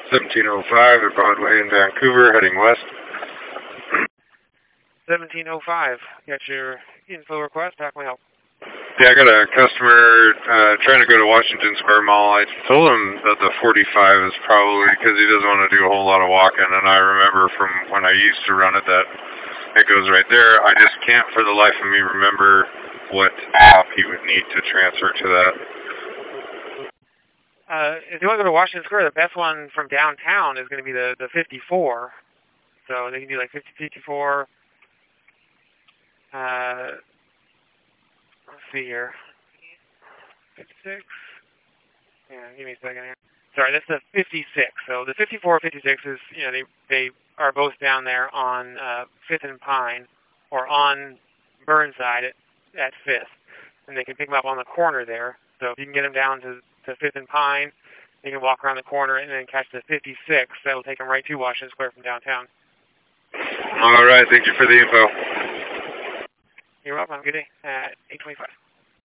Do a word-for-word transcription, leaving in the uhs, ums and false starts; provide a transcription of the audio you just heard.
seventeen oh five at Broadway in Vancouver, heading west. seventeen oh five, got your info request, how can we help? Yeah, I got a customer uh, trying to go to Washington Square Mall. I told him that the forty-five is probably because he doesn't want to do a whole lot of walking, and I remember from when I used to run it that it goes right there. I just can't for the life of me remember what app he would need to transfer to that. Uh, if you want to go to Washington Square, the best one from downtown is going to be the, the fifty-four. So they can do like fifty, fifty-four. Uh, let's see here. fifty-six. Yeah, give me a second here. Sorry, that's the fifty-six. So the fifty-four, fifty-six is, you know, they they are both down there on uh, Fifth and Pine, or on Burnside at, at Fifth, and they can pick them up on the corner there. So if you can get them down to, to Fifth and Pine, they can walk around the corner and then catch the fifty-six. That will take them right to Washington Square from downtown. All right, thank you for the info. You're welcome. Good day. Uh, eight twenty-five.